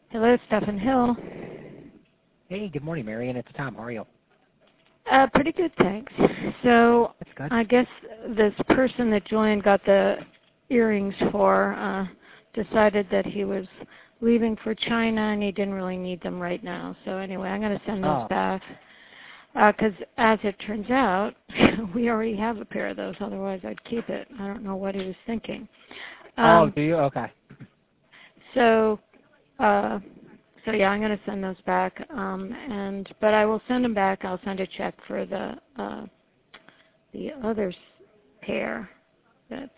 Hello, Stephen Hill. Hey, good morning, Marion. It's Tom. How are you? Pretty good, thanks. So That's good. I guess this person that Julian got the earrings for decided that he was leaving for China and he didn't really need them right now. So anyway, I'm going to send those back because as it turns out, we already have a pair of those. Otherwise, I'd keep it. I don't know what he was thinking. Do you? Okay. So yeah, I'm going to send those back, but I will send them back. I'll send a check for the other pair that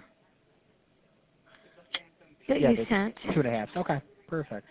you sent. 2.5. Okay, perfect.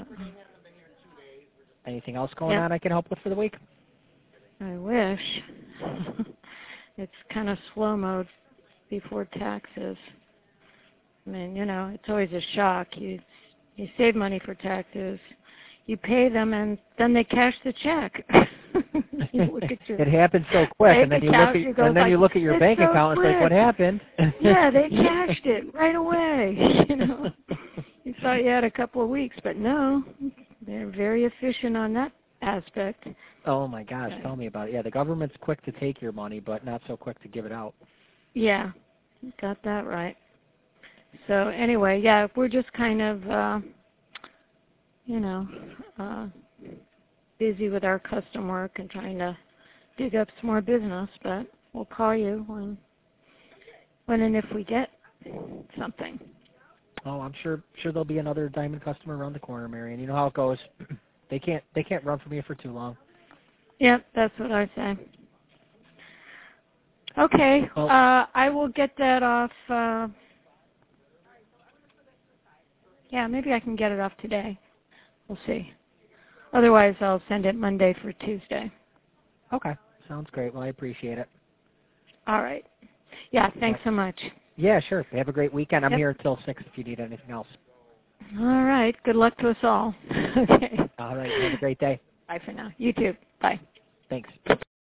Anything else going on I can help with for the week? I wish. It's kind of slow mode before taxes. I mean, it's always a shock. You save money for taxes, you pay them, and then they cash the check. It happens so quick, and then you look at your bank account and it's like, what happened? Yeah, they cashed it right away. You thought you had a couple of weeks, but no, they're very efficient on that aspect. Oh my gosh, tell me about it. Yeah, the government's quick to take your money, but not so quick to give it out. Yeah, you got that right. So anyway, yeah, we're just kind of, busy with our custom work and trying to dig up some more business, but we'll call you when and if we get something. Oh, I'm sure there'll be another diamond customer around the corner, Marion. You know how it goes. They can't run from you for too long. Yep, that's what I say. Okay, well, I will get that off. Yeah, maybe I can get it off today. We'll see. Otherwise, I'll send it Monday for Tuesday. Okay, sounds great. Well, I appreciate it. All right. Yeah, thanks so much. Yeah, sure. Have a great weekend. I'm here until 6 if you need anything else. All right. Good luck to us all. Okay. All right. Have a great day. Bye for now. You too. Bye. Thanks.